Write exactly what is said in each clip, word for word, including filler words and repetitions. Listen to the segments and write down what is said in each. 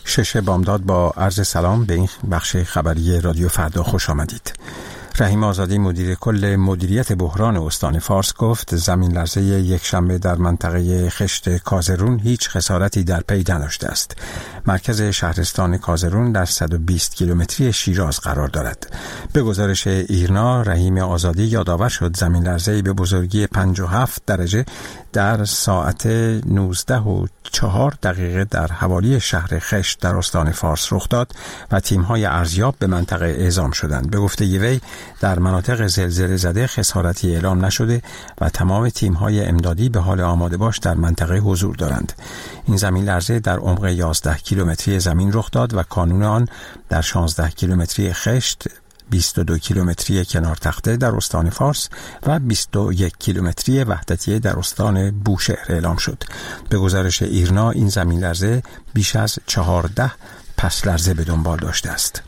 شش بامداد با عرض سلام به این بخش خبری رادیو فردا خوش آمدید. رحیم آزادی مدیر کل مدیریت بحران استان فارس گفت زمین لرزه یک شنبه در منطقه خشت کازرون هیچ خسارتی در پی نداشته است. مرکز شهرستان کازرون در صد و بیست کیلومتری شیراز قرار دارد. به گزارش ایرنا، رحیم آزادی یادآور شد زمین لرزه‌ای به بزرگی پنج و هفت درجه در ساعت نوزده و چهار دقیقه در حوالی شهر خشت در استان فارس رخ داد و تیم‌های ارزیاب به منطقه اعزام شدند. به گفته وی در مناطق زلزله زده خسارتی اعلام نشده و تمام تیم‌های امدادی به حال آماده باش در منطقه حضور دارند. این زمین لرزه در عمق یازده کیلومتری زمین رخ داد و کانون آن در شانزده کیلومتری خشت، بیست و دو کیلومتری کنار تخته در استان فارس و بیست و یک کیلومتری وحدتیه در استان بوشهر اعلام شد. به گزارش ایرنا این زمین لرزه بیش از چهارده پس لرزه به دنبال داشته است.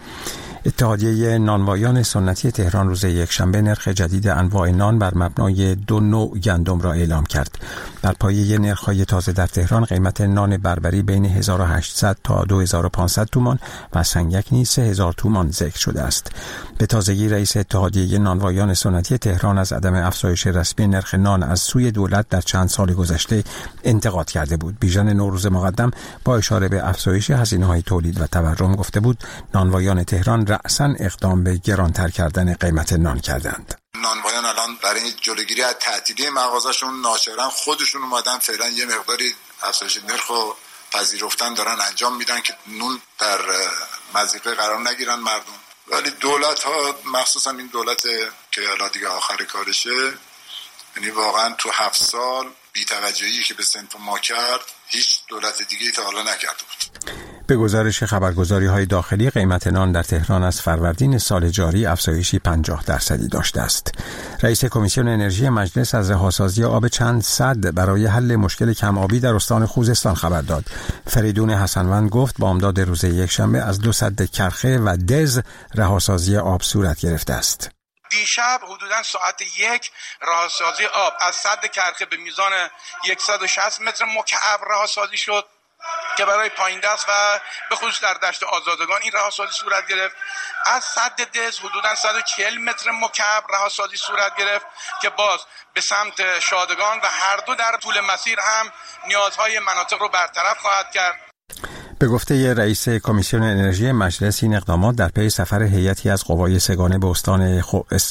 اتحادیه نانوایان سنتی تهران روز یکشنبه نرخ جدید انواع نان بر مبنای دو نوع گندم را اعلام کرد. بر پایه نرخ‌های تازه در تهران قیمت نان بربری بین هزار و هشتصد تا دو هزار و پانصد تومان و سنگک نیز سه هزار تومان ذکر شده است. به تازگی رئیس اتحادیه نانوایان سنتی تهران از عدم افزایش رسمی نرخ نان از سوی دولت در چند سال گذشته انتقاد کرده بود. بیژن نوروز مقدم با اشاره به افزایش هزینه‌های تولید و تورم گفته بود نانوایان تهران رأساً اقدام به گرانتر کردن قیمت نان کردند. نانوایان الان برای جلوگیری از تعطیلی مغازه‌شون ناشران خودشون اومدن فعلا یه مقداری افزایش نرخ و پذیرفتن دارن انجام میدن که نون در مضیقه قرار نگیرن مردم. ولی دولت ها مخصوصا این دولت که الان دیگه آخر کارشه، یعنی واقعا تو هفت سال بی‌توجهی که به صنف ما کرد هیچ دولت دیگه‌ای تا حالا نکرده بود. به گزارش خبرگزاری‌های داخلی قیمت نان در تهران از فروردین سال جاری افزایشی پنجاه درصدی داشته است. رئیس کمیسیون انرژی مجلس از رهاسازی آب چند سد برای حل مشکل کم آبی در استان خوزستان خبر داد. فریدون حسنوند گفت بامداد روز یکشنبه از دو سد کرخه و دز رهاسازی آب صورت گرفته است. دیشب حدوداً ساعت یک رهاسازی آب از سد کرخه به میزان صد و شصت متر مکعب رهاسازی شد که برای پایین دست و به خصوص در دشت آزادگان این رهاسازی صورت گرفت. از سد دز حدوداً صد و چهل متر مکعب رهاسازی صورت گرفت که باز به سمت شادگان و هر دو در طول مسیر هم نیازهای مناطق رو برطرف خواهد کرد. به گفته رئیس کمیسیون انرژی مجلس این اقدامات در پی سفر هیئتی از قوای سگانه به استان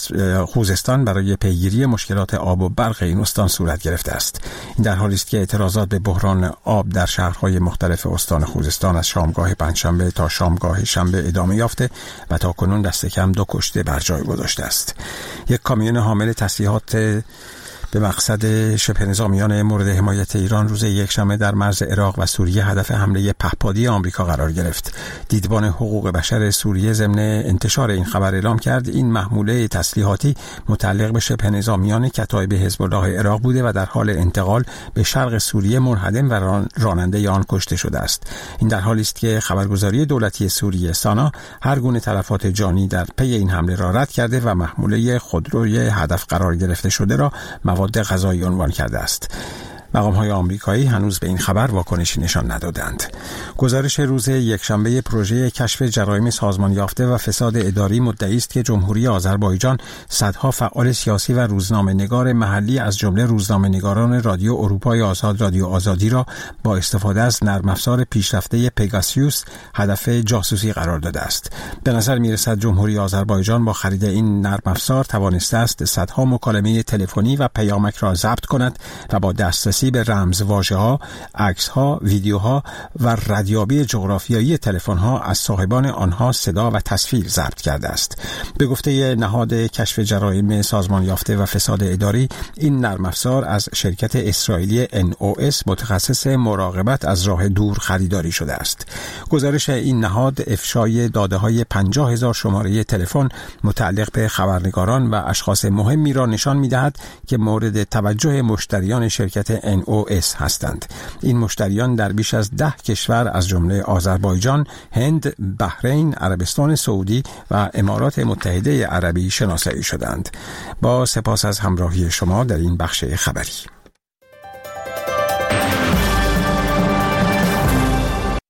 خوزستان برای پیگیری مشکلات آب و برق این استان صورت گرفته است. این در حالی است که اعتراضات به بحران آب در شهرهای مختلف استان خوزستان از شامگاه پنجشنبه تا شامگاه شنبه ادامه یافته و تا کنون دست کم دو کشته بر جای گذاشته است. یک کامیون حامل تسلیحات به مقصد شبه نظامیان مورد حمایت ایران روز یکشنبه در مرز عراق و سوریه هدف حمله پهپادی آمریکا قرار گرفت. دیدبان حقوق بشر سوریه ضمن انتشار این خبر اعلام کرد این محموله تسلیحاتی متعلق به شبه نظامیان کتایب حزب الله عراق بوده و در حال انتقال به شرق سوریه منهدم و راننده آن کشته شده است. این در حالی است که خبرگزاری دولتی سوریه سانا هر گونه تلفات جانی در پی این حمله را رد کرده و محموله خودروی هدف قرار گرفته شده را مواد غذایی عنوان کرده است. مقام‌های آمریکایی هنوز به این خبر واکنشی نشان ندادند. گزارش روز یکشنبه پروژه کشف جرایم سازمان یافته و فساد اداری مدعی است که جمهوری آذربایجان صدها فعال سیاسی و روزنامه‌نگار محلی از جمله روزنامه‌نگاران رادیو اروپای آزاد رادیو آزادی را با استفاده از نرم افزار پیشرفته پگاسیوس هدف جاسوسی قرار داده است. به نظر می‌رسد جمهوری آذربایجان با خرید این نرم افزار توانسته است صدها مکالمه تلفنی و پیامک را ضبط کند و با دسترسی به رمزواژه‌ها، عکس‌ها، ویدیوها و ردیابی جغرافیایی تلفن‌ها از صاحبان آنها صدا و تصویر ضبط کرده است. به گفته نهاد کشف جرایم سازمان یافته و فساد اداری، این نرم افزار از شرکت اسرائیلی ان او اس متخصص مراقبت از راه دور خریداری شده است. گزارش این نهاد افشای داده‌های پنجاه هزار شماره تلفن متعلق به خبرنگاران و اشخاص مهمی را نشان می‌دهد که مورد توجه مشتریان شرکت ان او اس هستند. این مشتریان در بیش از ده کشور از جمله آذربایجان، هند، بحرین، عربستان سعودی و امارات متحده عربی شناسایی شدند. با سپاس از همراهی شما در این بخش خبری.